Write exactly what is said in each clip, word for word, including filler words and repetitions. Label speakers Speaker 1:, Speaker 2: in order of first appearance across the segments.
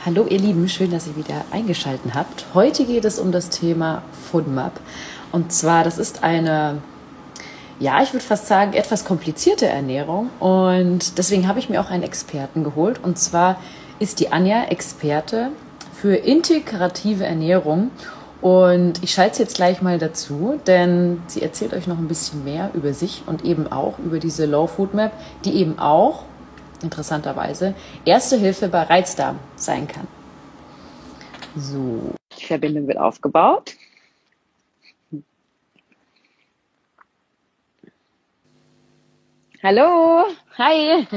Speaker 1: Hallo ihr Lieben, schön, dass ihr wieder eingeschaltet habt. Heute geht es um das Thema FODMAP. Und zwar, das ist eine, ja, ich würde fast sagen, etwas komplizierte Ernährung. Und deswegen habe ich mir auch einen Experten geholt. Und zwar ist die Anja Experte für integrative Ernährung. Und ich schalte sie jetzt gleich mal dazu, denn sie erzählt euch noch ein bisschen mehr über sich und eben auch über diese Low Food Map, die eben auch interessanterweise Erste Hilfe bei Reizdarm sein kann. So, die Verbindung wird aufgebaut. Hallo, hi.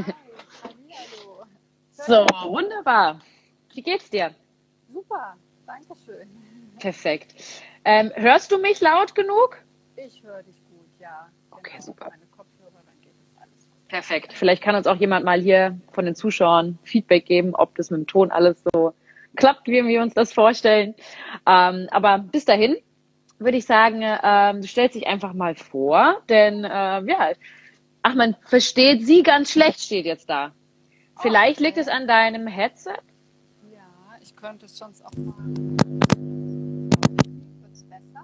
Speaker 1: So, wunderbar. Wie geht's dir?
Speaker 2: Super, danke schön.
Speaker 1: Perfekt. Ähm, hörst du mich laut genug?
Speaker 2: Ich höre dich gut, ja.
Speaker 1: Okay,
Speaker 2: Genau,
Speaker 1: super.
Speaker 2: meine Kopfhörer, dann geht es alles gut.
Speaker 1: Perfekt. Vielleicht kann uns auch jemand mal hier von den Zuschauern Feedback geben, ob das mit dem Ton alles so klappt, wie wir uns das vorstellen. Ähm, aber bis dahin würde ich sagen, ähm, du stellst dich einfach mal vor, denn ähm, ja, ach, man versteht sie ganz schlecht, steht jetzt da. Vielleicht liegt es an deinem Headset.
Speaker 2: Ja, ich könnte es sonst auch mal. Wird es besser?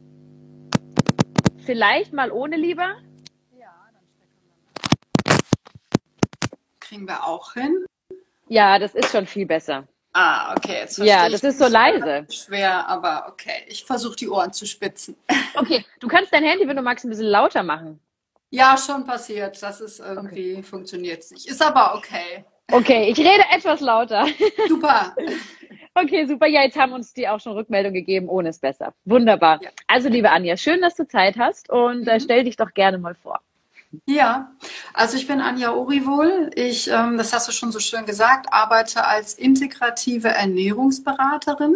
Speaker 1: Vielleicht mal ohne lieber.
Speaker 2: Ja, dann stecken wir mal. Kriegen wir auch hin?
Speaker 1: Ja, das ist schon viel besser.
Speaker 2: Ah, okay, jetzt verstehe
Speaker 1: Ja,
Speaker 2: ich.
Speaker 1: das ist so leise.
Speaker 2: Schwer, aber okay. Ich versuche die Ohren zu spitzen.
Speaker 1: Okay, du kannst dein Handy, wenn du magst, ein bisschen lauter machen.
Speaker 2: Ja, schon passiert. Das ist irgendwie, okay. Funktioniert es nicht. Ist aber okay.
Speaker 1: Okay, ich rede etwas lauter.
Speaker 2: Super.
Speaker 1: Okay, super. Ja, jetzt haben uns die auch schon Rückmeldung gegeben. Ohne ist besser. Wunderbar. Ja. Also, liebe Anja, schön, dass du Zeit hast und äh, stell dich doch gerne mal vor.
Speaker 2: Ja, also ich bin Anja Oriwohl. Ich, ähm, das hast du schon so schön gesagt, arbeite als integrative Ernährungsberaterin.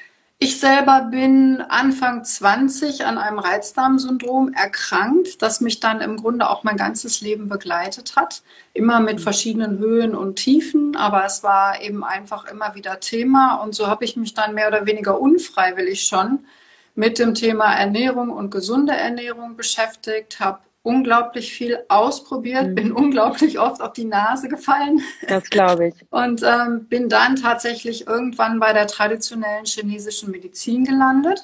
Speaker 2: Ich selber bin Anfang zwanzig an einem Reizdarmsyndrom erkrankt, das mich dann im Grunde auch mein ganzes Leben begleitet hat. Immer mit verschiedenen Höhen und Tiefen, aber es war eben einfach immer wieder Thema. Und so habe ich mich dann mehr oder weniger unfreiwillig schon mit dem Thema Ernährung und gesunde Ernährung beschäftigt, habe unglaublich viel ausprobiert, mhm. bin unglaublich oft auf die Nase gefallen.
Speaker 1: Das glaube ich.
Speaker 2: Und ähm, bin dann tatsächlich irgendwann bei der traditionellen chinesischen Medizin gelandet.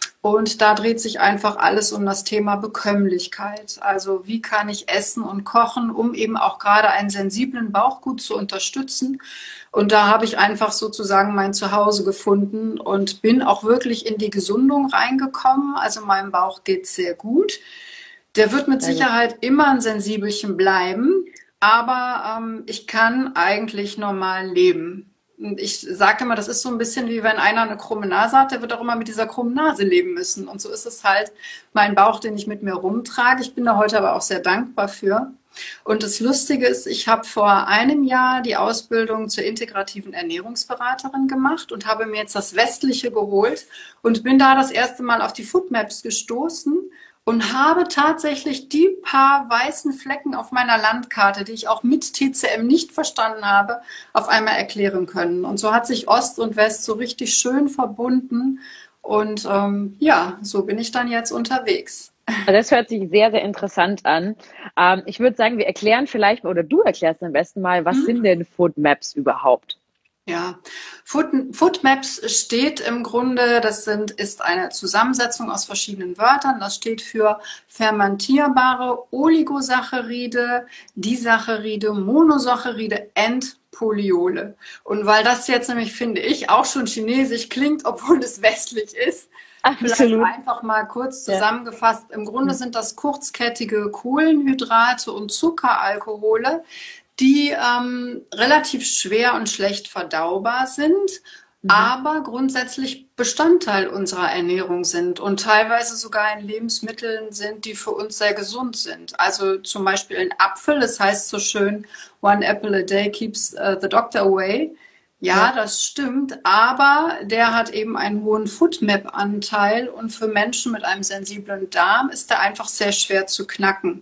Speaker 2: Und da dreht sich einfach alles um das Thema Bekömmlichkeit. Also wie kann ich essen und kochen, um eben auch gerade einen sensiblen Bauch gut zu unterstützen. Und da habe ich einfach sozusagen mein Zuhause gefunden und bin auch wirklich in die Gesundung reingekommen. Also meinem Bauch geht es sehr gut. Der wird mit Sicherheit immer ein Sensibelchen bleiben, aber ähm, ich kann eigentlich normal leben. Und ich sage immer, das ist so ein bisschen wie wenn einer eine krumme Nase hat, der wird auch immer mit dieser krummen Nase leben müssen. Und so ist es halt mein Bauch, den ich mit mir rumtrage. Ich bin da heute aber auch sehr dankbar für. Und das Lustige ist, ich habe vor einem Jahr die Ausbildung zur integrativen Ernährungsberaterin gemacht und habe mir jetzt das Westliche geholt und bin da das erste Mal auf die Foodmaps gestoßen und habe tatsächlich die paar weißen Flecken auf meiner Landkarte, die ich auch mit T C M nicht verstanden habe, auf einmal erklären können. Und so hat sich Ost und West so richtig schön verbunden. Und ähm, ja, so bin ich dann jetzt unterwegs.
Speaker 1: Das hört sich sehr, sehr interessant an. Ähm, ich würde sagen, wir erklären vielleicht, oder du erklärst am besten mal, was mhm. sind denn Foodmaps überhaupt?
Speaker 2: Ja, Food, Foodmaps steht im Grunde, das sind, ist eine Zusammensetzung aus verschiedenen Wörtern. Das steht für fermentierbare Oligosaccharide, Disaccharide, Monosaccharide and Poliole. Und weil das jetzt nämlich, finde ich, auch schon chinesisch klingt, obwohl es westlich ist,
Speaker 1: Absolut.
Speaker 2: Vielleicht einfach mal kurz zusammengefasst. Ja. Im Grunde sind das kurzkettige Kohlenhydrate und Zuckeralkohole, die ähm, relativ schwer und schlecht verdaubar sind, mhm. aber grundsätzlich Bestandteil unserer Ernährung sind und teilweise sogar in Lebensmitteln sind, die für uns sehr gesund sind. Also zum Beispiel ein Apfel, das heißt so schön, one apple a day keeps uh, the doctor away. Ja, das stimmt, aber der hat eben einen hohen Foodmap-Anteil und für Menschen mit einem sensiblen Darm ist der einfach sehr schwer zu knacken.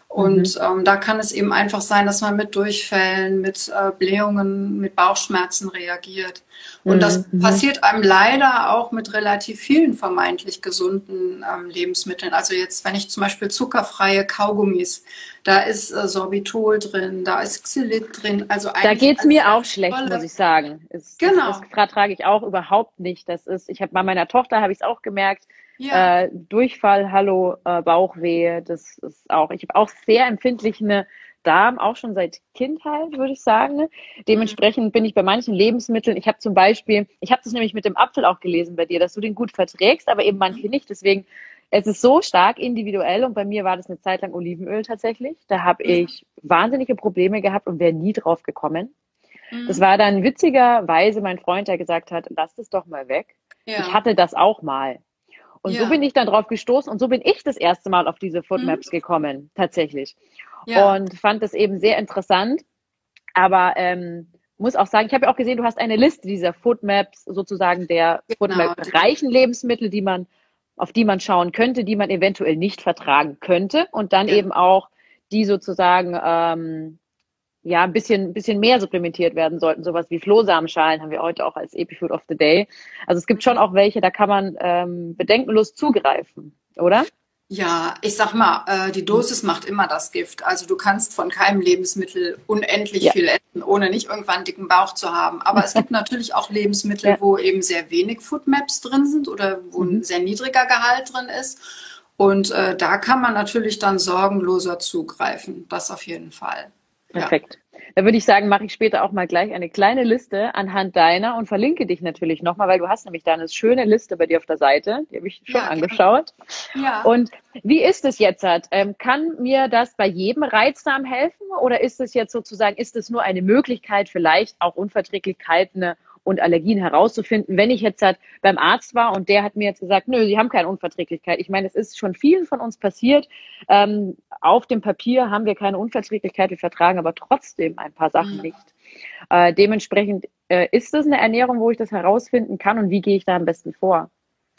Speaker 1: Mhm.
Speaker 2: Und ähm, da kann es eben einfach sein, dass man mit Durchfällen, mit äh, Blähungen, mit Bauchschmerzen reagiert. Und das
Speaker 1: Mhm. Mhm.
Speaker 2: passiert einem leider auch mit relativ vielen vermeintlich gesunden ähm, Lebensmitteln. Also jetzt, wenn ich zum Beispiel zuckerfreie Kaugummis, da ist äh, Sorbitol drin, da ist Xylit drin, also
Speaker 1: Da
Speaker 2: eigentlich
Speaker 1: geht's
Speaker 2: alles
Speaker 1: mir auch
Speaker 2: ganz
Speaker 1: schlecht, muss
Speaker 2: tolle.
Speaker 1: ich sagen. Es, das, das
Speaker 2: Genau,
Speaker 1: vertrage ich auch überhaupt nicht. Das ist, ich habe bei meiner Tochter habe ich es auch gemerkt.
Speaker 2: ja.
Speaker 1: Äh, Durchfall, Hallo, äh, Bauchweh, das ist auch. Ich habe auch sehr empfindliche Darm, auch schon seit Kindheit, würde ich sagen.
Speaker 2: Hm.
Speaker 1: Dementsprechend bin ich bei manchen Lebensmitteln. Ich habe zum Beispiel, ich habe das nämlich mit dem Apfel auch gelesen bei dir, dass du den gut verträgst, aber eben manche nicht. Deswegen, es ist so stark individuell und bei mir war das eine Zeit lang Olivenöl tatsächlich. Da habe
Speaker 2: Ja.
Speaker 1: ich wahnsinnige Probleme gehabt und wäre nie drauf gekommen. Das
Speaker 2: Hm.
Speaker 1: war dann witzigerweise mein Freund, der gesagt hat, lass das doch mal weg. Ich
Speaker 2: Ja.
Speaker 1: hatte das auch mal. Und so bin
Speaker 2: Ja.
Speaker 1: ich dann drauf gestoßen und so bin ich das erste Mal auf diese
Speaker 2: Hm.
Speaker 1: Foodmaps gekommen, tatsächlich.
Speaker 2: Ja.
Speaker 1: Und fand das eben sehr interessant. Aber ähm, muss auch sagen, ich habe ja auch gesehen, du hast eine Liste dieser Foodmaps, sozusagen der
Speaker 2: Genau. Die,
Speaker 1: Foodmap-reichen Lebensmittel, die man, auf die man schauen könnte, die man eventuell nicht vertragen könnte. Und dann
Speaker 2: genau.
Speaker 1: eben auch die sozusagen ähm, ja, ein bisschen, ein bisschen mehr supplementiert werden sollten. Sowas wie Flohsamenschalen haben wir heute auch als Epifood of the Day. Also es gibt schon auch welche, da kann man ähm, bedenkenlos zugreifen, oder?
Speaker 2: Ja, ich sag mal, äh, die Dosis macht immer das Gift. Also du kannst von keinem Lebensmittel unendlich
Speaker 1: Ja,
Speaker 2: viel essen, ohne nicht irgendwann einen dicken Bauch zu haben. Aber es gibt natürlich auch Lebensmittel,
Speaker 1: ja.
Speaker 2: wo eben sehr wenig Foodmaps drin sind oder wo
Speaker 1: Mhm.
Speaker 2: ein sehr niedriger Gehalt drin ist. Und äh, da kann man natürlich dann sorgenloser zugreifen. Das auf jeden Fall. Ja.
Speaker 1: Perfekt. Da würde ich sagen, mache ich später auch mal gleich eine kleine Liste anhand deiner und verlinke dich natürlich nochmal, weil du hast nämlich da eine schöne Liste bei dir auf der Seite. Die habe ich schon
Speaker 2: Ja, gerne.
Speaker 1: angeschaut.
Speaker 2: Ja.
Speaker 1: Und wie ist es jetzt? Ähm, kann mir das bei jedem Reizdarm helfen oder ist es jetzt sozusagen, ist es nur eine Möglichkeit, vielleicht auch Unverträglichkeiten und Allergien herauszufinden, wenn ich jetzt halt beim Arzt war und der hat mir jetzt gesagt, nö, Sie haben keine Unverträglichkeit. Ich meine, es ist schon vielen von uns passiert. Ähm, auf dem Papier haben wir keine Unverträglichkeit, wir vertragen aber trotzdem ein paar Sachen
Speaker 2: Hm.
Speaker 1: nicht. Äh, dementsprechend äh, ist es eine Ernährung, wo ich das herausfinden kann und wie gehe ich da am besten vor?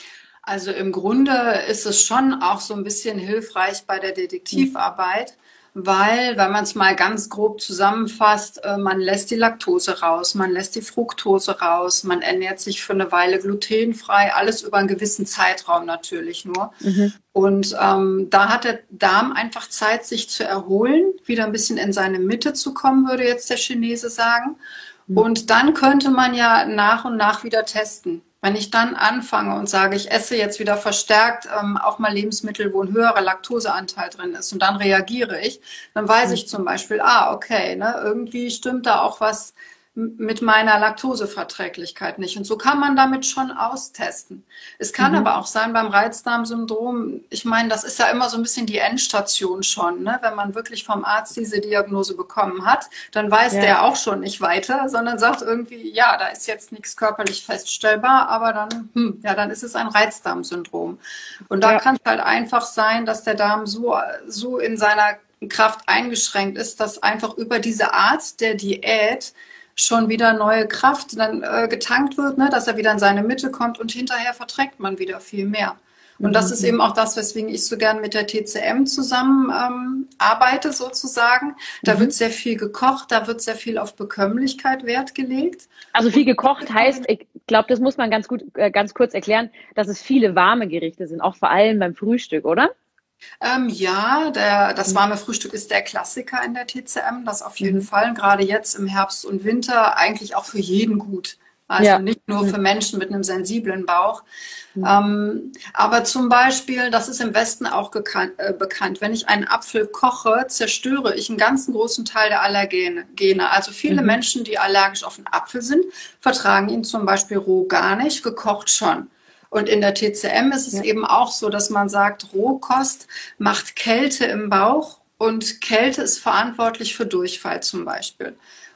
Speaker 2: Also im Grunde ist es schon auch so ein bisschen hilfreich bei der
Speaker 1: Hm.
Speaker 2: Detektivarbeit, weil, wenn man es mal ganz grob zusammenfasst, äh, man lässt die Laktose raus, man lässt die Fructose raus, man ernährt sich für eine Weile glutenfrei, alles über einen gewissen Zeitraum natürlich nur.
Speaker 1: Mhm.
Speaker 2: Und ähm, da hat der Darm einfach Zeit, sich zu erholen, wieder ein bisschen in seine Mitte zu kommen, würde jetzt der Chinese sagen.
Speaker 1: Mhm.
Speaker 2: Und dann könnte man ja nach und nach wieder testen. Wenn ich dann anfange und sage, ich esse jetzt wieder verstärkt ähm, auch mal Lebensmittel, wo ein höherer Laktoseanteil drin ist und dann reagiere ich, dann weiß
Speaker 1: Mhm.
Speaker 2: ich zum Beispiel, ah, okay, ne, irgendwie stimmt da auch was mit meiner Laktoseverträglichkeit nicht. Und so kann man damit schon austesten. Es kann
Speaker 1: Mhm.
Speaker 2: aber auch sein beim Reizdarmsyndrom, ich meine, das ist ja immer so ein bisschen die Endstation schon, ne? Wenn man wirklich vom Arzt diese Diagnose bekommen hat, dann weiß
Speaker 1: Ja,
Speaker 2: der auch schon nicht weiter, sondern sagt irgendwie, ja, da ist jetzt nichts körperlich feststellbar, aber dann, hm, ja, dann ist es ein Reizdarmsyndrom. Und da
Speaker 1: ja.
Speaker 2: kann es halt einfach sein, dass der Darm so, so in seiner Kraft eingeschränkt ist, dass einfach über diese Art der Diät schon wieder neue Kraft dann äh, getankt wird, ne, dass er wieder in seine Mitte kommt und hinterher verträgt man wieder viel mehr. Und das
Speaker 1: Mhm.
Speaker 2: ist
Speaker 1: Mhm.
Speaker 2: eben auch das, weswegen ich so gern mit der T C M zusammen ähm, arbeite sozusagen. Da wird
Speaker 1: Mhm.
Speaker 2: sehr viel gekocht, da wird sehr viel auf Bekömmlichkeit Wert gelegt.
Speaker 1: Also viel
Speaker 2: Und
Speaker 1: gekocht heißt, ich glaube, das muss man ganz gut, äh, ganz kurz erklären, dass es viele warme Gerichte sind, auch vor allem beim Frühstück, oder?
Speaker 2: Ähm, ja, der, das
Speaker 1: Mhm.
Speaker 2: warme Frühstück ist der Klassiker in der T C M, das auf jeden
Speaker 1: Mhm.
Speaker 2: Fall. Gerade jetzt im Herbst und Winter eigentlich auch für jeden gut. Also
Speaker 1: Ja.
Speaker 2: nicht nur
Speaker 1: Mhm.
Speaker 2: für Menschen mit einem sensiblen Bauch.
Speaker 1: Mhm.
Speaker 2: Ähm, aber zum Beispiel, das ist im Westen auch gekannt, äh, bekannt, wenn ich einen Apfel koche, zerstöre ich einen ganzen großen Teil der Allergene. Gene. Also viele
Speaker 1: Mhm.
Speaker 2: Menschen, die allergisch auf einen Apfel sind, vertragen ihn zum Beispiel roh gar nicht, gekocht schon. Und in der T C M ist es
Speaker 1: Ja.
Speaker 2: eben auch so, dass man sagt, Rohkost macht Kälte im Bauch und Kälte ist verantwortlich für Durchfall zum Beispiel.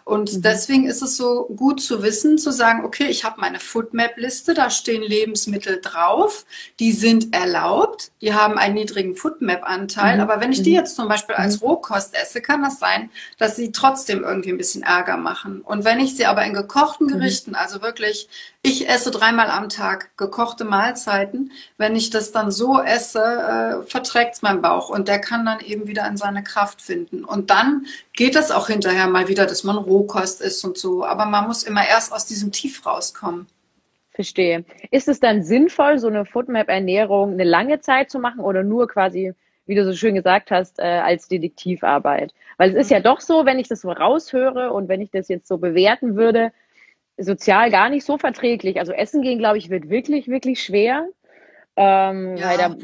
Speaker 2: Und
Speaker 1: Mhm.
Speaker 2: deswegen ist es so gut zu wissen, zu sagen, okay, ich habe meine Foodmap-Liste, da stehen Lebensmittel drauf, die sind erlaubt, die haben einen niedrigen Foodmap-Anteil,
Speaker 1: Mhm.
Speaker 2: aber wenn ich die
Speaker 1: Mhm.
Speaker 2: jetzt zum Beispiel als
Speaker 1: Mhm.
Speaker 2: Rohkost esse, kann das sein, dass sie trotzdem irgendwie ein bisschen Ärger machen. Und wenn ich sie aber in gekochten
Speaker 1: Mhm.
Speaker 2: Gerichten, also wirklich, ich esse dreimal am Tag gekochte Mahlzeiten, wenn ich das dann so esse, äh, verträgt es mein Bauch und der kann dann eben wieder in seine Kraft finden. Und dann geht es auch hinterher mal wieder, dass man Rohkost isst und so. Aber man muss immer erst aus diesem Tief rauskommen.
Speaker 1: Verstehe. Ist es dann sinnvoll, so eine Foodmap-Ernährung eine lange Zeit zu machen oder nur quasi, wie du so schön gesagt hast, äh, als Detektivarbeit? Weil es ist ja
Speaker 2: Mhm.
Speaker 1: doch so, wenn ich das so raushöre und wenn ich das jetzt so bewerten würde, sozial gar nicht so verträglich. Also essen gehen, glaube ich, wird wirklich, wirklich schwer, ähm, weil da
Speaker 2: Ja,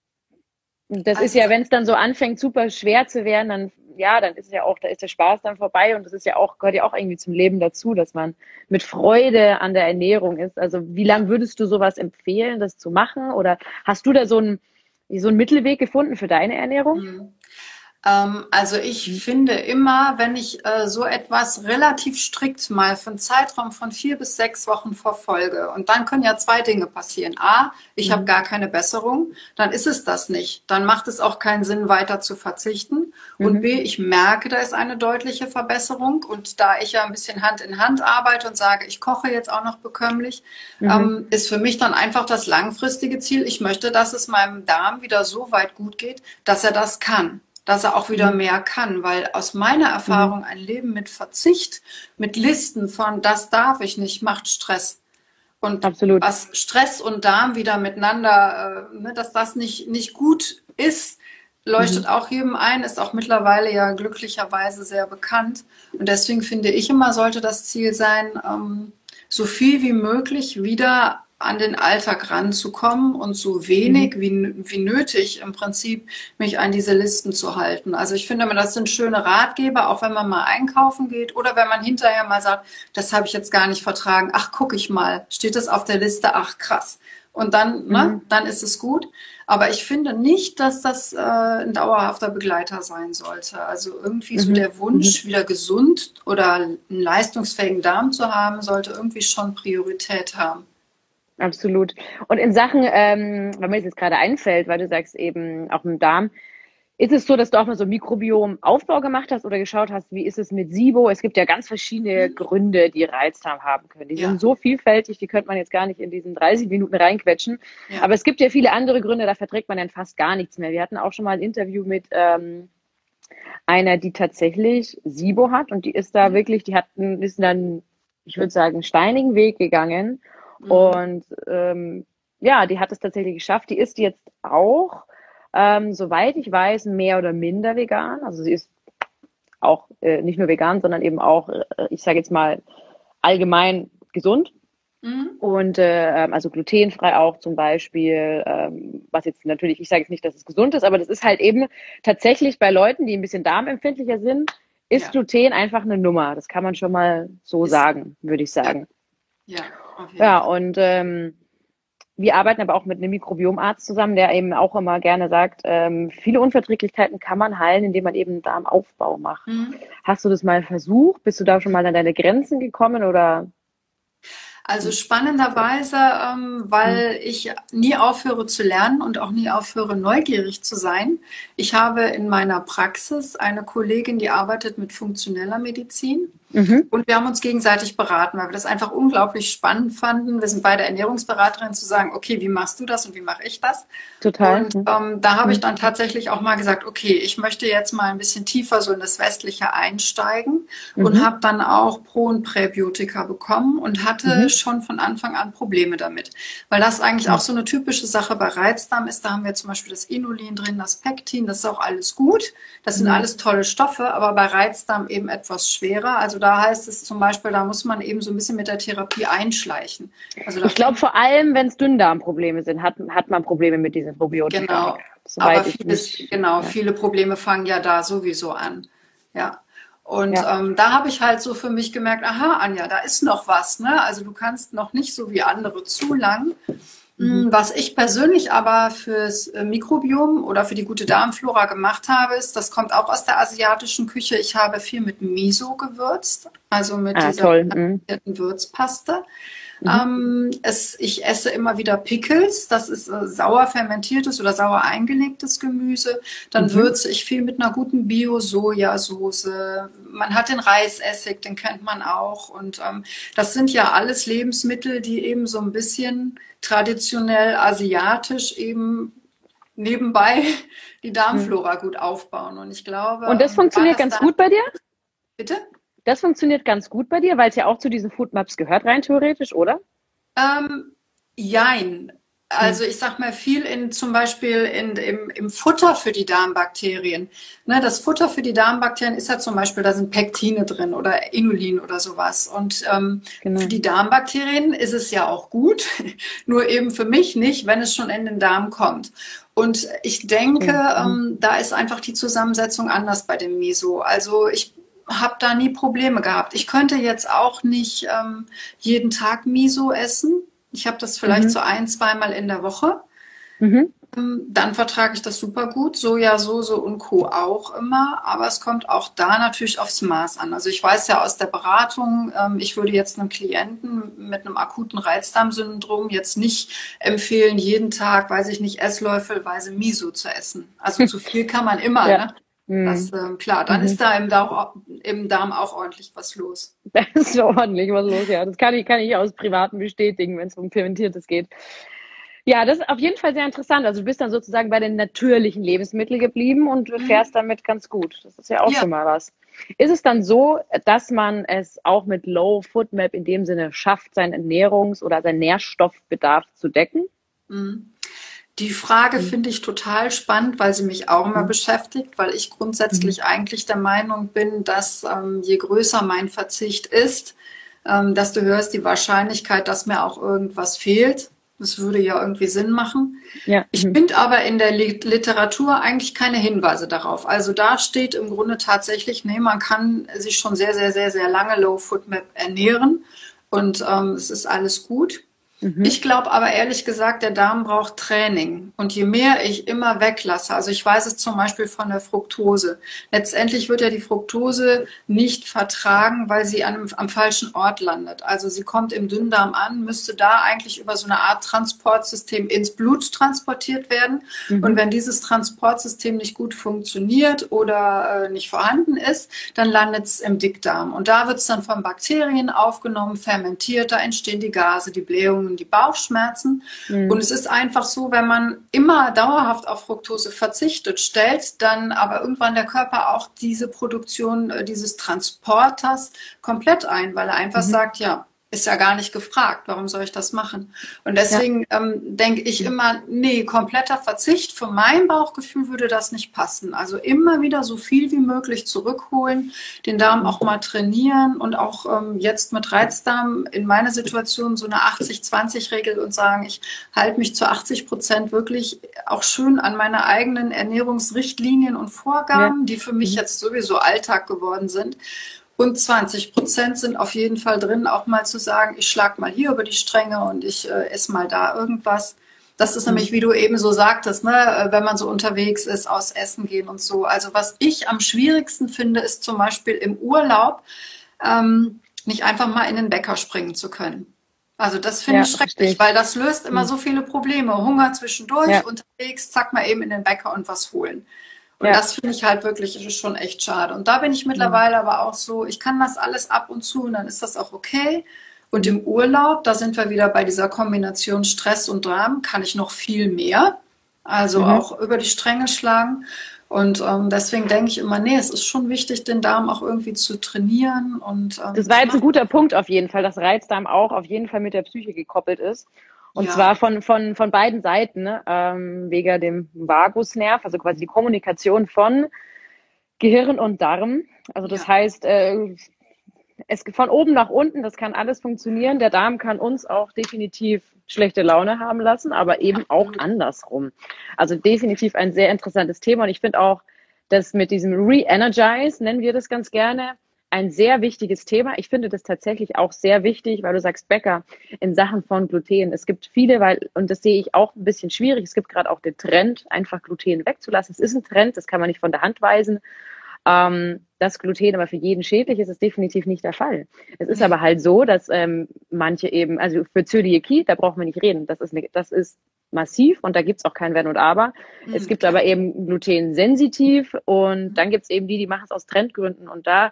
Speaker 1: das ist
Speaker 2: also
Speaker 1: ja, wenn es dann so anfängt, super schwer zu werden, dann ja, dann ist es ja auch, da ist der Spaß dann vorbei und das ist ja auch, gehört ja auch irgendwie zum Leben dazu, dass man mit Freude an der Ernährung ist. Also wie
Speaker 2: ja.
Speaker 1: lange würdest du sowas empfehlen, das zu machen? Oder hast du da so einen, so einen Mittelweg gefunden für deine Ernährung?
Speaker 2: Mhm. Ähm, also ich
Speaker 1: Mhm.
Speaker 2: finde immer, wenn ich äh, so etwas relativ strikt mal für einen Zeitraum von vier bis sechs Wochen verfolge, und dann können ja zwei Dinge passieren. A, ich habe
Speaker 1: Mhm.
Speaker 2: gar keine Besserung, dann ist es das nicht. Dann macht es auch keinen Sinn, weiter zu verzichten. Und
Speaker 1: Mhm.
Speaker 2: B, ich merke, da ist eine deutliche Verbesserung. Und da ich ja ein bisschen Hand in Hand arbeite und sage, ich koche jetzt auch noch bekömmlich,
Speaker 1: Mhm.
Speaker 2: ähm, ist für mich dann einfach das langfristige Ziel. Ich möchte, dass es meinem Darm wieder so weit gut geht, dass er das kann, dass er auch wieder
Speaker 1: Mhm.
Speaker 2: mehr kann, weil aus meiner
Speaker 1: Mhm.
Speaker 2: Erfahrung ein Leben mit Verzicht, mit Listen von das darf ich nicht, macht Stress. Und
Speaker 1: Absolut.
Speaker 2: was Stress und Darm wieder miteinander, äh, ne, dass das nicht, nicht gut ist,
Speaker 1: Mhm.
Speaker 2: leuchtet auch jedem ein, ist auch mittlerweile ja glücklicherweise sehr bekannt. Und deswegen finde ich immer, sollte das Ziel sein, ähm, so viel wie möglich wieder an den Alltag ranzukommen und so
Speaker 1: Mhm.
Speaker 2: wenig wie, wie nötig im Prinzip mich an diese Listen zu halten. Also ich finde, das sind schöne Ratgeber, auch wenn man mal einkaufen geht oder wenn man hinterher mal sagt, das habe ich jetzt gar nicht vertragen. Ach, gucke ich mal, steht das auf der Liste? Ach, krass. Und dann, ne,
Speaker 1: Mhm.
Speaker 2: dann ist es gut. Aber ich finde nicht, dass das äh, ein dauerhafter Begleiter sein sollte. Also irgendwie so
Speaker 1: Mhm.
Speaker 2: der
Speaker 1: Mhm.
Speaker 2: Wunsch, wieder gesund oder einen leistungsfähigen Darm zu haben, sollte irgendwie schon Priorität haben.
Speaker 1: Absolut. Und in Sachen, ähm, wenn mir das jetzt gerade einfällt, weil du sagst eben auch im Darm, ist es so, dass du auch mal so Mikrobiomaufbau gemacht hast oder geschaut hast, wie ist es mit SIBO? Es gibt ja ganz verschiedene Gründe, die Reizdarm haben können. Die sind
Speaker 2: Ja,
Speaker 1: so vielfältig, die könnte man jetzt gar nicht in diesen dreißig Minuten reinquetschen.
Speaker 2: ja.
Speaker 1: Aber es gibt ja viele andere Gründe, da verträgt man dann fast gar nichts mehr. Wir hatten auch schon mal ein Interview mit ähm, einer, die tatsächlich SIBO hat und die ist da
Speaker 2: Mhm.
Speaker 1: wirklich, die hat, einen- ist dann, ich würde sagen, einen steinigen Weg gegangen
Speaker 2: Mhm.
Speaker 1: und ähm, ja, die hat es tatsächlich geschafft. Die ist jetzt auch, ähm, soweit ich weiß, mehr oder minder vegan. Also sie ist auch äh, nicht nur vegan, sondern eben auch, äh, ich sage jetzt mal, allgemein gesund.
Speaker 2: Mhm.
Speaker 1: Und äh, ähm, also glutenfrei auch zum Beispiel, ähm, was jetzt natürlich, ich sage jetzt nicht, dass es gesund ist, aber das ist halt eben tatsächlich bei Leuten, die ein bisschen darmempfindlicher sind, ist
Speaker 2: Ja,
Speaker 1: Gluten einfach eine Nummer. Das kann man schon mal so
Speaker 2: ist so.
Speaker 1: sagen, würde ich
Speaker 2: Ja,
Speaker 1: sagen.
Speaker 2: ja, auf jeden
Speaker 1: Ja,
Speaker 2: Fall.
Speaker 1: und ähm, wir arbeiten aber auch mit einem Mikrobiomarzt zusammen, der eben auch immer gerne sagt, ähm, viele Unverträglichkeiten kann man heilen, indem man eben einen Darmaufbau macht.
Speaker 2: Mhm.
Speaker 1: Hast du das mal versucht? Bist du da schon mal an deine Grenzen gekommen oder?
Speaker 2: Also
Speaker 1: Hm,
Speaker 2: spannenderweise, ähm,
Speaker 1: hm,
Speaker 2: weil ich nie aufhöre zu lernen und auch nie aufhöre neugierig zu sein. Ich habe in meiner Praxis eine Kollegin, die arbeitet mit funktioneller Medizin.
Speaker 1: mhm,
Speaker 2: Und wir haben uns gegenseitig beraten, weil wir das einfach unglaublich spannend fanden. Wir sind beide Ernährungsberaterinnen zu sagen, okay, wie machst du das und wie mache ich das?
Speaker 1: total.
Speaker 2: Und
Speaker 1: Hm,
Speaker 2: ähm, da habe ich
Speaker 1: hm,
Speaker 2: dann tatsächlich auch mal gesagt, okay, ich möchte jetzt mal ein bisschen tiefer so in das Westliche einsteigen und
Speaker 1: mhm,
Speaker 2: habe dann auch Pro- und Präbiotika bekommen und hatte
Speaker 1: mhm,
Speaker 2: schon von Anfang an Probleme damit. Weil das eigentlich auch
Speaker 1: hm,
Speaker 2: so eine typische Sache bei Reizdarm ist. Da haben wir zum Beispiel das Inulin drin, das Pektin, das ist auch alles gut. Das sind
Speaker 1: mhm.
Speaker 2: alles tolle Stoffe, aber bei Reizdarm eben etwas schwerer. Also da heißt es zum Beispiel, da muss man eben so ein bisschen mit der Therapie einschleichen. Also da
Speaker 1: Ich glaube
Speaker 2: fängt
Speaker 1: vor allem, wenn es Dünndarmprobleme sind, hat, hat man Probleme mit diesen Probiotika.
Speaker 2: Genau. Aber
Speaker 1: Soweit ich
Speaker 2: vieles,
Speaker 1: mich,
Speaker 2: genau,
Speaker 1: ja,
Speaker 2: viele Probleme fangen ja da sowieso an. Ja. Und
Speaker 1: ja,
Speaker 2: ähm, da habe ich halt so für mich gemerkt, aha, Anja, da ist noch was, ne? Also du kannst noch nicht so wie andere zu lang.
Speaker 1: mhm,
Speaker 2: Mm, Was ich persönlich aber fürs äh, Mikrobiom oder für die gute Darmflora gemacht habe, ist, das kommt auch aus der asiatischen Küche. Ich habe viel mit Miso gewürzt. also mit
Speaker 1: Ah,
Speaker 2: dieser
Speaker 1: toll. Mhm.
Speaker 2: Würzpaste.
Speaker 1: Mhm.
Speaker 2: Ähm, es, ich esse immer wieder Pickles, das ist äh, sauer fermentiertes oder sauer eingelegtes Gemüse. Dann
Speaker 1: Mhm.
Speaker 2: würze ich viel mit einer guten Bio-Sojasauce. Man hat den Reisessig, den kennt man auch. Und ähm, das sind ja alles Lebensmittel, die eben so ein bisschen traditionell asiatisch eben nebenbei die
Speaker 1: Mhm.
Speaker 2: Darmflora gut aufbauen. Und ich glaube,
Speaker 1: Und das
Speaker 2: ähm, weil
Speaker 1: funktioniert
Speaker 2: das
Speaker 1: ganz
Speaker 2: da,
Speaker 1: gut bei dir?
Speaker 2: bitte?
Speaker 1: Das funktioniert ganz gut bei dir, weil es ja auch zu diesen Foodmaps gehört, rein theoretisch, oder?
Speaker 2: Ähm, jein.
Speaker 1: Mhm.
Speaker 2: Also ich sag mal viel in zum Beispiel in, im, im Futter für die Darmbakterien. Ne, das Futter für die Darmbakterien ist ja zum Beispiel, da sind Pektine drin oder Inulin oder sowas. Und ähm, für
Speaker 1: Genau.
Speaker 2: die Darmbakterien ist es ja auch gut, nur eben für mich nicht, wenn es schon in den Darm kommt. Und ich denke,
Speaker 1: Verstehe. Mhm.
Speaker 2: ähm, da ist einfach die Zusammensetzung anders bei dem Miso. Also ich habe da nie Probleme gehabt. Ich könnte jetzt auch nicht ähm, jeden Tag Miso essen. Ich habe das vielleicht
Speaker 1: Mhm.
Speaker 2: so ein, zweimal in der Woche.
Speaker 1: Mhm.
Speaker 2: Ähm, Dann vertrage ich das super gut. Sojasauce und Co. auch immer. Aber es kommt auch da natürlich aufs Maß an. Also ich weiß ja aus der Beratung, ähm, ich würde jetzt einem Klienten mit einem akuten Reizdarmsyndrom jetzt nicht empfehlen, jeden Tag, weiß ich nicht, Esslöffelweise Miso zu essen. Also zu viel kann man immer,
Speaker 1: Ja.
Speaker 2: ne? Das,
Speaker 1: Mhm.
Speaker 2: ähm, klar, dann ist
Speaker 1: Mhm.
Speaker 2: da im Darm, im Darm auch ordentlich was los.
Speaker 1: Da ist ordentlich was los, ja. Das kann ich, kann ich aus Privaten bestätigen, wenn es um Fermentiertes geht. Ja, das ist auf jeden Fall sehr interessant. Also du bist dann sozusagen bei den natürlichen Lebensmitteln geblieben und du
Speaker 2: Mhm.
Speaker 1: fährst damit ganz gut. Das ist ja auch
Speaker 2: Ja.
Speaker 1: schon mal was. Ist es dann so, dass man es auch mit Low Food Map in dem Sinne schafft, seinen Ernährungs- oder seinen Nährstoffbedarf zu decken?
Speaker 2: Mhm. Die Frage
Speaker 1: Mhm.
Speaker 2: finde ich total spannend, weil sie mich auch immer
Speaker 1: Mhm.
Speaker 2: beschäftigt, weil ich
Speaker 1: Mhm.
Speaker 2: grundsätzlich eigentlich der Meinung bin, dass ähm, je größer mein Verzicht ist, ähm, desto höher ist die Wahrscheinlichkeit, dass mir auch irgendwas fehlt. Das würde ja irgendwie Sinn machen.
Speaker 1: Ja.
Speaker 2: Ich
Speaker 1: Mhm.
Speaker 2: finde aber in der Literatur eigentlich keine Hinweise darauf. Also da steht im Grunde tatsächlich, nee, man kann sich schon sehr, sehr, sehr, sehr lange Low Food Map ernähren und ähm, es ist alles gut.
Speaker 1: Mhm.
Speaker 2: Ich glaube aber ehrlich gesagt, der Darm braucht Training. Und je mehr ich immer weglasse, also ich weiß es zum Beispiel von der Fructose. Letztendlich wird ja die Fructose nicht vertragen, weil sie an einem, am falschen Ort landet. Also sie kommt im Dünndarm an, müsste da eigentlich über so eine Art Transportsystem ins Blut transportiert werden. Und
Speaker 1: Mhm.
Speaker 2: wenn dieses Transportsystem nicht gut funktioniert oder äh, nicht vorhanden ist, dann landet es im Dickdarm. Und da wird es dann von Bakterien aufgenommen, fermentiert, da entstehen die Gase, die Blähungen, die Bauchschmerzen. Und
Speaker 1: Mhm.
Speaker 2: es ist einfach so, wenn man immer dauerhaft auf Fructose verzichtet, stellt dann aber irgendwann der Körper auch diese Produktion äh, dieses Transporters komplett ein, weil er einfach
Speaker 1: Mhm.
Speaker 2: sagt, ja, ist ja gar nicht gefragt, warum soll ich das machen? Und
Speaker 1: Ja.
Speaker 2: deswegen ähm, denke ich
Speaker 1: Mhm.
Speaker 2: immer, nee, kompletter Verzicht, für mein Bauchgefühl würde das nicht passen. Also immer wieder so viel wie möglich zurückholen, den Darm auch mal trainieren und auch ähm, jetzt mit Reizdarm in meiner Situation so eine achtzig zwanzig Regel und sagen, ich halte mich zu achtzig Prozent wirklich auch schön an meine eigenen Ernährungsrichtlinien und
Speaker 1: Ja.
Speaker 2: Vorgaben, die für mich
Speaker 1: Mhm.
Speaker 2: jetzt sowieso Alltag geworden sind. Und zwanzig Prozent sind auf jeden Fall drin, auch mal zu sagen, ich schlage mal hier über die Stränge und ich äh, esse mal da irgendwas. Das ist
Speaker 1: Mhm.
Speaker 2: nämlich, wie du eben so sagtest, ne, wenn man so unterwegs ist, aus Essen gehen und so. Also was ich am schwierigsten finde, ist zum Beispiel im Urlaub ähm, nicht einfach mal in den Bäcker springen zu können. Also das finde ich
Speaker 1: Ja, verstehe
Speaker 2: schrecklich,
Speaker 1: ich.
Speaker 2: weil das löst immer
Speaker 1: Mhm.
Speaker 2: so viele Probleme. Hunger zwischendurch,
Speaker 1: Ja.
Speaker 2: unterwegs, zack mal eben in den Bäcker und was holen. Und
Speaker 1: Ja.
Speaker 2: das finde ich halt wirklich das ist schon echt schade. Und da bin ich
Speaker 1: Mhm.
Speaker 2: mittlerweile aber auch so, ich kann das alles ab und zu und dann ist das auch okay. Und
Speaker 1: Mhm.
Speaker 2: im Urlaub, da sind wir wieder bei dieser Kombination Stress und Dramen, kann ich noch viel mehr. Also
Speaker 1: Mhm.
Speaker 2: auch über die Stränge schlagen. Und ähm, deswegen denke ich immer, nee, es ist schon wichtig, den Darm auch irgendwie zu trainieren. Und ähm,
Speaker 1: Das war
Speaker 2: es
Speaker 1: jetzt ein
Speaker 2: macht,
Speaker 1: guter Punkt auf jeden Fall, dass Reizdarm auch auf jeden Fall mit der Psyche gekoppelt ist. Und
Speaker 2: ja,
Speaker 1: zwar von, von, von beiden Seiten, ne? ähm, wegen dem Vagusnerv, also quasi die Kommunikation von Gehirn und Darm. Also das
Speaker 2: ja,
Speaker 1: heißt, äh, es von oben nach unten, das kann alles funktionieren. Der Darm kann uns auch definitiv schlechte Laune haben lassen, aber eben auch
Speaker 2: absolut.
Speaker 1: andersrum. Also definitiv ein sehr interessantes Thema. Und ich finde auch, dass mit diesem Re-Energize, nennen wir das ganz gerne, ein sehr wichtiges Thema. Ich finde das tatsächlich auch sehr wichtig, weil du sagst, Bäcker, in Sachen von Gluten. Es gibt viele, weil, und das sehe ich auch ein bisschen schwierig, es gibt gerade auch den Trend, einfach Gluten wegzulassen. Es ist ein Trend, das kann man nicht von der Hand weisen.
Speaker 3: ähm, dass Gluten aber für jeden schädlich ist, ist definitiv nicht der Fall. Es ist aber halt so, dass ähm, manche eben, also für Zöliakie, da brauchen wir nicht reden, das ist, eine, das ist massiv und da gibt's auch kein Wenn und Aber.
Speaker 2: Mhm,
Speaker 3: Es gibt
Speaker 2: klar.
Speaker 3: aber eben glutensensitiv und dann gibt's eben die, die machen es aus Trendgründen und da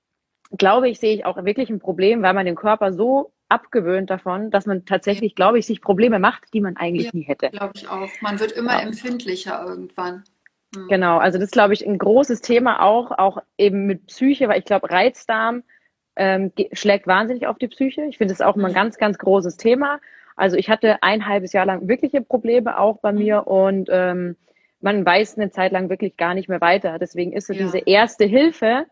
Speaker 3: glaube ich, sehe ich auch wirklich ein Problem, weil man den Körper so abgewöhnt davon, dass man tatsächlich, glaube ich, sich Probleme macht, die man eigentlich
Speaker 2: Ja,
Speaker 3: nie hätte.
Speaker 2: glaube ich auch. Man wird immer
Speaker 3: Ja.
Speaker 2: empfindlicher irgendwann. Mhm.
Speaker 3: Genau, also das ist, glaube ich, ein großes Thema auch, auch eben mit Psyche, weil ich glaube, Reizdarm ähm, ge- schlägt wahnsinnig auf die Psyche. Ich finde es auch immer ein
Speaker 2: Mhm.
Speaker 3: ganz, ganz großes Thema. Also ich hatte ein halbes Jahr lang wirkliche Probleme auch bei mir und ähm, man weiß eine Zeit lang wirklich gar nicht mehr weiter. Deswegen ist so diese
Speaker 2: Ja.
Speaker 3: erste Hilfe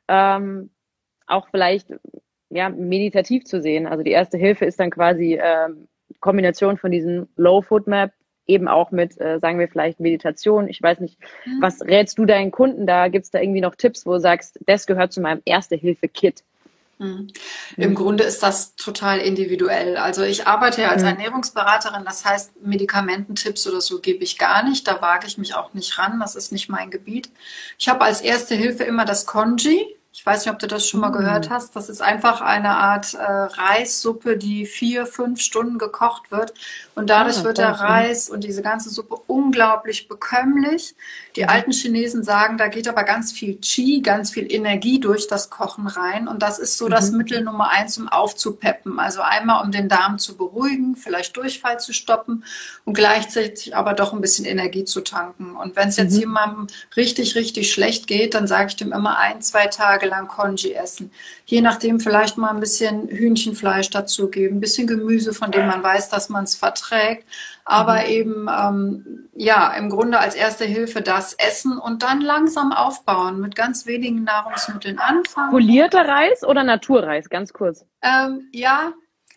Speaker 3: ähm, auch vielleicht ja, meditativ zu sehen. Also die erste Hilfe ist dann quasi ähm, Kombination von diesem Low Food Map, eben auch mit, äh, sagen wir vielleicht Meditation. Ich weiß nicht,
Speaker 2: Mhm.
Speaker 3: was rätst du deinen Kunden da? Gibt es da irgendwie noch Tipps, wo du sagst, das gehört zu meinem Erste-Hilfe-Kit?
Speaker 2: Mhm. Im Grunde ist das total individuell. Also ich arbeite ja als
Speaker 3: Mhm.
Speaker 2: Ernährungsberaterin, das heißt, Medikamententipps oder so gebe ich gar nicht. Da wage ich mich auch nicht ran. Das ist nicht mein Gebiet. Ich habe als erste Hilfe immer das Congee. Ich weiß nicht, ob du das schon mal gehört
Speaker 3: Mhm.
Speaker 2: hast. Das ist einfach eine Art äh, Reissuppe, die vier, fünf Stunden gekocht wird. Und dadurch
Speaker 3: Ah,
Speaker 2: wird der
Speaker 3: toll. Mhm.
Speaker 2: Reis und diese ganze Suppe unglaublich bekömmlich. Die
Speaker 3: Mhm.
Speaker 2: alten Chinesen sagen, da geht aber ganz viel Qi, ganz viel Energie durch das Kochen rein. Und das ist so das
Speaker 3: Mhm.
Speaker 2: Mittel Nummer eins, um aufzupeppen. Also einmal, um den Darm zu beruhigen, vielleicht Durchfall zu stoppen und gleichzeitig aber doch ein bisschen Energie zu tanken. Und wenn es jetzt
Speaker 3: Mhm.
Speaker 2: jemandem richtig, richtig schlecht geht, dann sage ich dem immer ein, zwei Tage lang Congee essen. Je nachdem vielleicht mal ein bisschen Hühnchenfleisch dazugeben, ein bisschen Gemüse, von dem man weiß, dass man es verträgt. Aber eben, ähm, ja, im Grunde als erste Hilfe das Essen und dann langsam aufbauen, mit ganz wenigen Nahrungsmitteln anfangen.
Speaker 3: Polierter Reis oder Naturreis? Ganz kurz.
Speaker 2: Ähm, ja,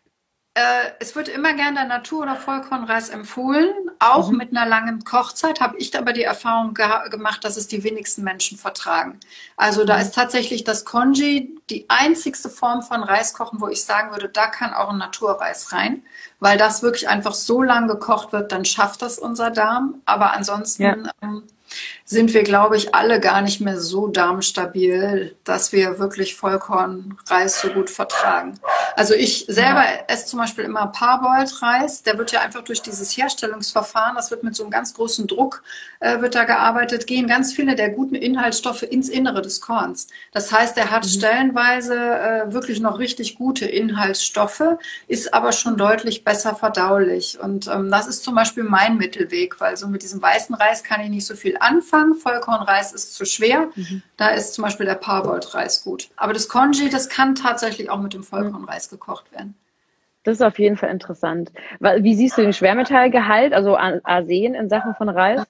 Speaker 2: äh, es wird immer gern der Natur- oder Vollkornreis empfohlen. Auch
Speaker 3: Mhm.
Speaker 2: mit einer langen Kochzeit habe ich aber die Erfahrung geha- gemacht, dass es die wenigsten Menschen vertragen. Also da
Speaker 3: Mhm.
Speaker 2: ist tatsächlich das Congee die einzigste Form von Reiskochen, wo ich sagen würde, da kann auch ein Naturreis rein, weil das wirklich einfach so lang gekocht wird, dann schafft das unser Darm. Aber
Speaker 3: Ja.
Speaker 2: ansonsten ähm, sind wir, glaube ich, alle gar nicht mehr so darmstabil, dass wir wirklich Vollkornreis so gut vertragen. Also ich selber esse zum Beispiel immer Parboiled Reis. Der wird ja einfach durch dieses Herstellungsverfahren, das wird mit so einem ganz großen Druck, äh, wird da gearbeitet, gehen ganz viele der guten Inhaltsstoffe ins Innere des Korns. Das heißt, er hat
Speaker 3: Mhm.
Speaker 2: stellenweise äh, wirklich noch richtig gute Inhaltsstoffe, ist aber schon deutlich besser verdaulich. Und ähm, das ist zum Beispiel mein Mittelweg, weil so mit diesem weißen Reis kann ich nicht so viel anfangen. Vollkornreis ist zu schwer.
Speaker 3: Mhm.
Speaker 2: Da ist zum Beispiel der Parboiled Reis gut. Aber das Congee, das kann tatsächlich auch mit dem Vollkornreis gekocht werden.
Speaker 3: Das ist auf jeden Fall interessant. Wa- Wie siehst du den Schwermetallgehalt, also Ar- Arsen in Sachen von Reis?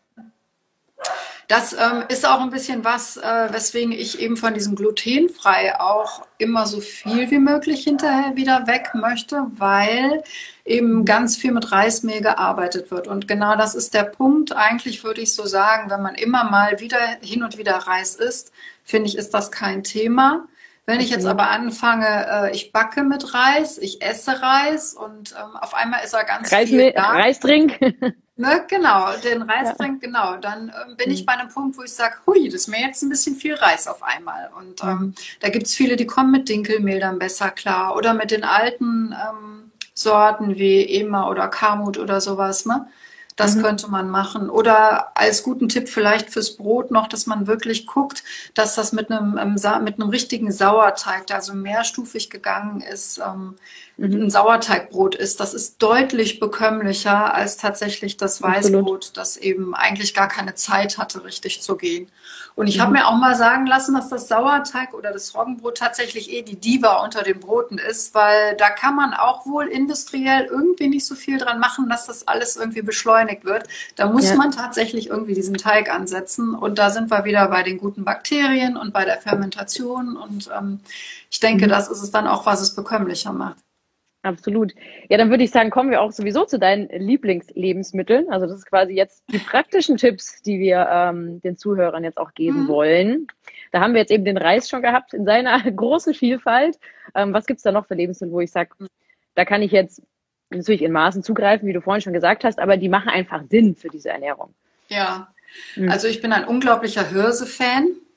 Speaker 2: Das ähm, ist auch ein bisschen was, äh, weswegen ich eben von diesem glutenfrei auch immer so viel wie möglich hinterher wieder weg möchte, weil eben ganz viel mit Reismehl gearbeitet wird. Und genau das ist der Punkt. Eigentlich würde ich so sagen, wenn man immer mal wieder hin und wieder Reis isst, finde ich, ist das kein Thema. Wenn ich jetzt
Speaker 3: Absolut.
Speaker 2: aber anfange, äh, ich backe mit Reis, ich esse Reis und ähm, auf einmal ist er ganz viel
Speaker 3: Reismehl,
Speaker 2: da.
Speaker 3: Reisdrink?
Speaker 2: Ne, genau, den Reis
Speaker 3: Ja.
Speaker 2: trinkt, genau. Dann ähm, bin ich
Speaker 3: Mhm.
Speaker 2: bei einem Punkt, wo ich sage, hui, das ist mir jetzt ein bisschen viel Reis auf einmal. Und ähm,
Speaker 3: Mhm.
Speaker 2: da gibt's viele, die kommen mit Dinkelmehl dann besser klar. Oder mit den alten ähm, Sorten wie Ema oder Kamut oder sowas, ne? Das
Speaker 3: Mhm.
Speaker 2: könnte man machen. Oder als guten Tipp vielleicht fürs Brot noch, dass man wirklich guckt, dass das mit einem, ähm, Sa- mit einem richtigen Sauerteig, der also mehrstufig gegangen ist, ähm,
Speaker 3: Mhm.
Speaker 2: ein Sauerteigbrot ist. Das ist deutlich bekömmlicher als tatsächlich das
Speaker 3: Absolut.
Speaker 2: Weißbrot, das eben eigentlich gar keine Zeit hatte, richtig zu gehen. Und ich habe
Speaker 3: Mhm.
Speaker 2: mir auch mal sagen lassen, dass das Sauerteig oder das Roggenbrot tatsächlich eh die Diva unter den Broten ist, weil da kann man auch wohl industriell irgendwie nicht so viel dran machen, dass das alles irgendwie beschleunigt wird. Da muss
Speaker 3: Ja.
Speaker 2: man tatsächlich irgendwie diesen Teig ansetzen. Und da sind wir wieder bei den guten Bakterien und bei der Fermentation. Und ähm, ich denke,
Speaker 3: Mhm.
Speaker 2: das ist es dann auch, was es bekömmlicher macht.
Speaker 3: Absolut. Ja, dann würde ich sagen, kommen wir auch sowieso zu deinen Lieblingslebensmitteln. Also das ist quasi jetzt die praktischen Tipps, die wir ähm, den Zuhörern jetzt auch geben
Speaker 2: Mhm.
Speaker 3: wollen. Da haben wir jetzt eben den Reis schon gehabt in seiner großen Vielfalt. Ähm, was gibt's da noch für Lebensmittel, wo ich sage, da kann ich jetzt natürlich in Maßen zugreifen, wie du vorhin schon gesagt hast, aber die machen einfach Sinn für diese Ernährung.
Speaker 2: Ja,
Speaker 3: Mhm.
Speaker 2: also ich bin ein unglaublicher Hirse-Fan.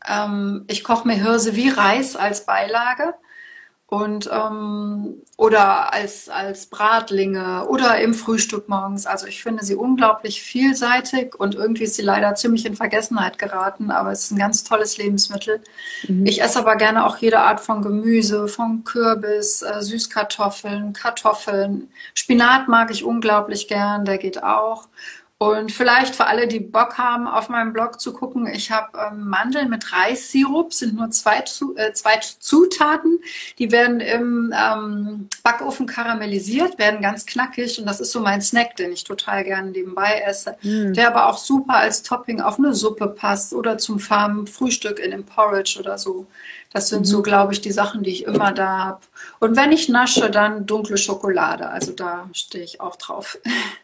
Speaker 2: Ähm, ich koche mir Hirse wie Reis als Beilage und ähm, oder als, als Bratlinge oder im Frühstück morgens. Also ich finde sie unglaublich vielseitig und irgendwie ist sie leider ziemlich in Vergessenheit geraten, aber es ist ein ganz tolles Lebensmittel.
Speaker 3: Mhm.
Speaker 2: Ich esse aber gerne auch jede Art von Gemüse, von Kürbis, äh, Süßkartoffeln, Kartoffeln. Spinat mag ich unglaublich gern, der geht auch. Und vielleicht für alle, die Bock haben, auf meinem Blog zu gucken, ich habe ähm, Mandeln mit Reissirup, sind nur zwei, Zu äh, zwei Zutaten. Die werden im ähm, Backofen karamellisiert, werden ganz knackig und das ist so mein Snack, den ich total gerne nebenbei esse.
Speaker 3: Mhm.
Speaker 2: Der aber auch super als Topping auf eine Suppe passt oder zum Farmen Frühstück in dem Porridge oder so. Das sind
Speaker 3: Mhm.
Speaker 2: so, glaube ich, die Sachen, die ich immer da habe. Und wenn ich nasche, dann dunkle Schokolade. Also da stehe ich auch drauf.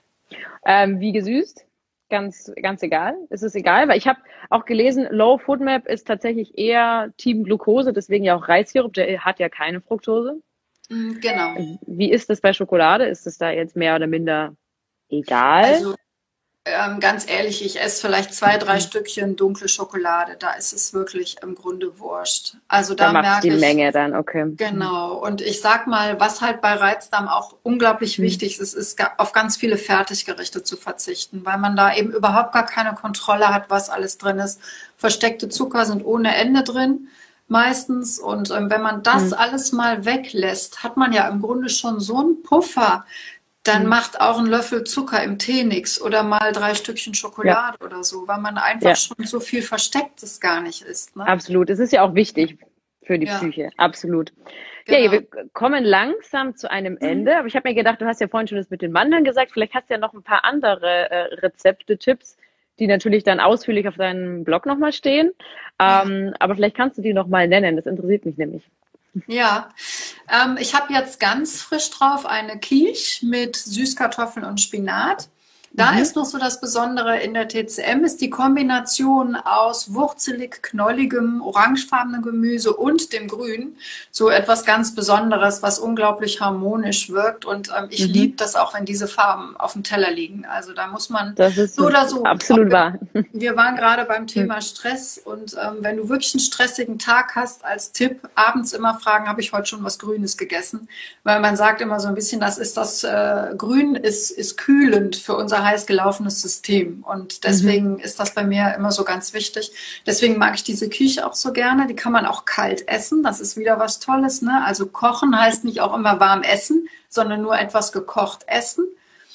Speaker 3: Ähm, wie gesüßt? Ganz, ganz egal. Es ist egal, weil ich habe auch gelesen, Low FODMAP ist tatsächlich eher Team Glucose, deswegen ja auch Reissirup, der hat ja keine Fructose.
Speaker 2: Mm, Genau.
Speaker 3: Wie ist das bei Schokolade? Ist es da jetzt mehr oder minder egal?
Speaker 2: Also ähm, ganz ehrlich, ich esse vielleicht zwei, drei Stückchen dunkle Schokolade. Da ist es wirklich im Grunde wurscht. Also
Speaker 3: Da
Speaker 2: da
Speaker 3: macht die
Speaker 2: merke ich,
Speaker 3: Menge dann, okay.
Speaker 2: genau. Und ich sag mal, was halt bei Reizdarm auch unglaublich
Speaker 3: Mhm.
Speaker 2: wichtig ist, ist ga- auf ganz viele Fertiggerichte zu verzichten, weil man da eben überhaupt gar keine Kontrolle hat, was alles drin ist. Versteckte Zucker sind ohne Ende drin, meistens. Und ähm, wenn man das
Speaker 3: Mhm.
Speaker 2: alles mal weglässt, hat man ja im Grunde schon so einen Puffer. Dann
Speaker 3: Mhm.
Speaker 2: macht auch ein Löffel Zucker im Tee nix oder mal drei Stückchen
Speaker 3: Ja,
Speaker 2: Schokolade oder so, weil man einfach
Speaker 3: ja,
Speaker 2: schon so viel Verstecktes gar nicht isst, ne?
Speaker 3: absolut. Es ist ja auch wichtig für die
Speaker 2: Ja,
Speaker 3: Psyche, absolut. Ja,
Speaker 2: genau.
Speaker 3: wir kommen langsam zu einem Ende, aber ich habe mir gedacht, du hast ja vorhin schon das mit den Mandeln gesagt, vielleicht hast du ja noch ein paar andere äh, Rezepte, Tipps, die natürlich dann ausführlich auf deinem Blog nochmal stehen.
Speaker 2: Ja.
Speaker 3: Ähm, aber vielleicht kannst du die nochmal nennen, das interessiert mich nämlich.
Speaker 2: Ja, ähm, ich habe jetzt ganz frisch drauf eine Quiche mit Süßkartoffeln und Spinat. Da
Speaker 3: Mhm.
Speaker 2: ist noch so das Besondere in der T C M, ist die Kombination aus wurzelig, knolligem, orangefarbenem Gemüse und dem Grün. So etwas ganz Besonderes, was unglaublich harmonisch wirkt. Und ähm, ich
Speaker 3: Mhm.
Speaker 2: liebe das auch, wenn diese Farben auf dem Teller liegen. Also da muss man
Speaker 3: Das ist
Speaker 2: so oder so,
Speaker 3: absolut
Speaker 2: ob wir,
Speaker 3: wahr.
Speaker 2: wir waren gerade beim
Speaker 3: Mhm.
Speaker 2: Thema Stress und ähm, wenn du wirklich einen stressigen Tag hast, als Tipp, abends immer fragen, habe ich heute schon was Grünes gegessen? Weil man sagt immer so ein bisschen, das ist das äh, Grün ist, ist kühlend für unser heiß gelaufenes System und
Speaker 3: Mhm.
Speaker 2: deswegen ist das bei mir immer so ganz wichtig. Deswegen mag ich diese Küche auch so gerne. Die kann man auch kalt essen. Das ist wieder was Tolles, ne? Also kochen heißt nicht auch immer warm essen, sondern nur etwas gekocht essen.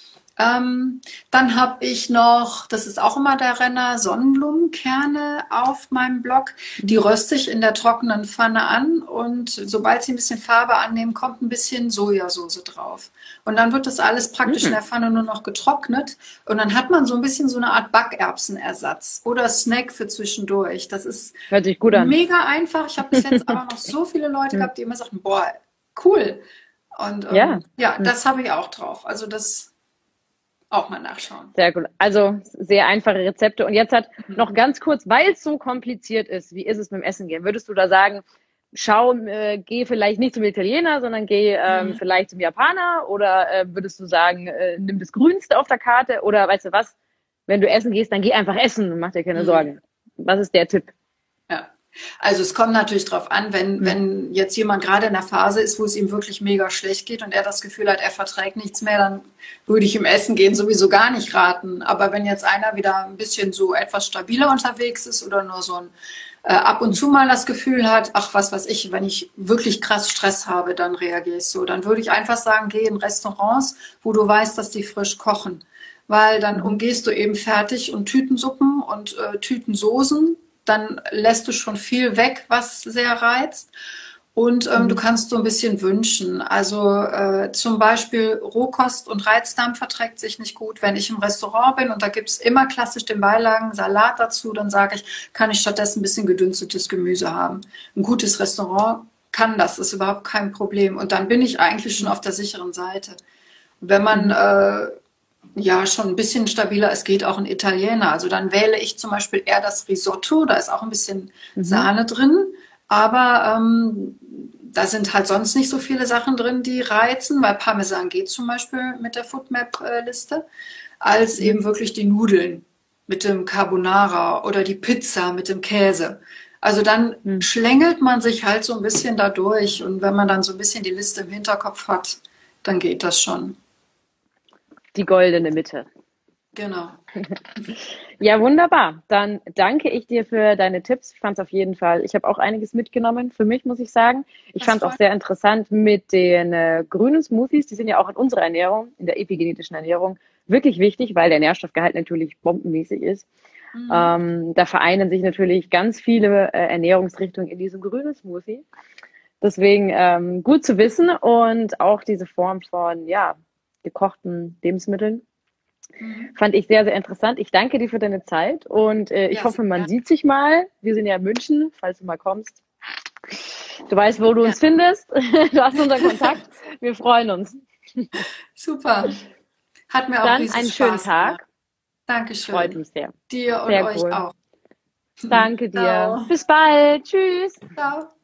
Speaker 2: Ähm, dann habe ich noch, das ist auch immer der Renner, Sonnenblumenkerne auf meinem Blog. Die
Speaker 3: Mhm.
Speaker 2: röste ich in der trockenen Pfanne an und sobald sie ein bisschen Farbe annehmen, kommt ein bisschen Sojasauce drauf. Und dann wird das alles praktisch in
Speaker 3: Mhm.
Speaker 2: der Pfanne nur noch getrocknet und dann hat man so ein bisschen so eine Art Backerbsenersatz oder Snack für zwischendurch. Das ist
Speaker 3: Hört sich gut an.
Speaker 2: mega einfach. Ich habe bis jetzt aber noch so viele Leute
Speaker 3: Mhm.
Speaker 2: gehabt, die immer sagten, boah, cool. Und
Speaker 3: Ja,
Speaker 2: ähm, ja,
Speaker 3: Mhm.
Speaker 2: das habe ich auch drauf. Also das auch mal nachschauen.
Speaker 3: Sehr gut. Also sehr einfache Rezepte. Und jetzt hat noch
Speaker 2: Mhm.
Speaker 3: ganz kurz, weil es so kompliziert ist, wie ist es mit dem Essen gehen? Würdest du da sagen, schau, äh, geh vielleicht nicht zum Italiener, sondern geh ähm,
Speaker 2: Mhm.
Speaker 3: vielleicht zum Japaner? Oder äh, würdest du sagen, äh, nimm das Grünste auf der Karte? Oder weißt du was, wenn du essen gehst, dann geh einfach essen und mach dir keine
Speaker 2: Mhm.
Speaker 3: Sorgen. Was ist der Tipp?
Speaker 2: Ja. Also es kommt natürlich drauf an, wenn,
Speaker 3: Hm.
Speaker 2: wenn jetzt jemand gerade in der Phase ist, wo es ihm wirklich mega schlecht geht und er das Gefühl hat, er verträgt nichts mehr, dann würde ich ihm Essen gehen sowieso gar nicht raten. Aber wenn jetzt einer wieder ein bisschen so etwas stabiler unterwegs ist oder nur so ein äh, ab und zu mal das Gefühl hat, ach was weiß ich, wenn ich wirklich krass Stress habe, dann reagiere ich so. Dann würde ich einfach sagen, geh in Restaurants, wo du weißt, dass die frisch kochen. Weil dann
Speaker 3: Mhm.
Speaker 2: umgehst du eben Fertig- und Tütensuppen und äh, Tütensoßen. Dann lässt du schon viel weg, was sehr reizt. Und ähm, du
Speaker 3: Mhm.
Speaker 2: kannst so ein bisschen wünschen. Also äh, zum Beispiel Rohkost und Reizdarm verträgt sich nicht gut. Wenn ich im Restaurant bin und da gibt's immer klassisch den Beilagen Salat dazu, dann sage ich, kann ich stattdessen ein bisschen gedünstetes Gemüse haben. Ein gutes Restaurant kann das, ist überhaupt kein Problem. Und dann bin ich eigentlich schon auf der sicheren Seite. Wenn man
Speaker 3: Mhm.
Speaker 2: äh, ja schon ein bisschen stabiler ist, geht auch ein Italiener. Also dann wähle ich zum Beispiel eher das Risotto, da ist auch ein bisschen
Speaker 3: Mhm.
Speaker 2: Sahne drin, aber ähm, da sind halt sonst nicht so viele Sachen drin, die reizen, weil Parmesan geht zum Beispiel mit der FoodMap-Liste, als
Speaker 3: Mhm.
Speaker 2: eben wirklich die Nudeln mit dem Carbonara oder die Pizza mit dem Käse. Also dann
Speaker 3: Hm.
Speaker 2: schlängelt man sich halt so ein bisschen da durch und wenn man dann so ein bisschen die Liste im Hinterkopf hat, dann geht das schon.
Speaker 3: Die goldene Mitte.
Speaker 2: Genau.
Speaker 3: Ja, wunderbar. Dann danke ich dir für deine Tipps. Ich fand es auf jeden Fall, ich habe auch einiges mitgenommen für mich, muss ich sagen. Ich
Speaker 2: Das
Speaker 3: fand es auch
Speaker 2: freut
Speaker 3: sehr interessant mit den äh, grünen Smoothies. Die sind ja auch in unserer Ernährung, in der epigenetischen Ernährung, wirklich wichtig, weil der Nährstoffgehalt natürlich bombenmäßig ist.
Speaker 2: mich.
Speaker 3: Ähm, da vereinen sich natürlich ganz viele äh, Ernährungsrichtungen in diesem grünen Smoothie. Deswegen ähm, gut zu wissen und auch diese Form von ja, gekochten Lebensmitteln
Speaker 2: Mhm.
Speaker 3: fand ich sehr, sehr interessant. Ich danke dir für deine Zeit und äh, ich
Speaker 2: Ja, sehr
Speaker 3: hoffe, man
Speaker 2: gerne.
Speaker 3: sieht sich mal. Wir sind ja in München, falls du mal kommst. Du weißt, wo du
Speaker 2: Ja,
Speaker 3: uns findest. Du hast unseren Kontakt. Wir freuen uns.
Speaker 2: super. Hat mir auch
Speaker 3: Dann
Speaker 2: riesig
Speaker 3: einen schönen
Speaker 2: Spaß gemacht.
Speaker 3: Tag. Freut
Speaker 2: Dankeschön.
Speaker 3: mich sehr.
Speaker 2: Dir und
Speaker 3: Sehr
Speaker 2: euch
Speaker 3: cool.
Speaker 2: auch.
Speaker 3: Danke dir.
Speaker 2: Ciao.
Speaker 3: Bis bald. Tschüss.
Speaker 2: Ciao.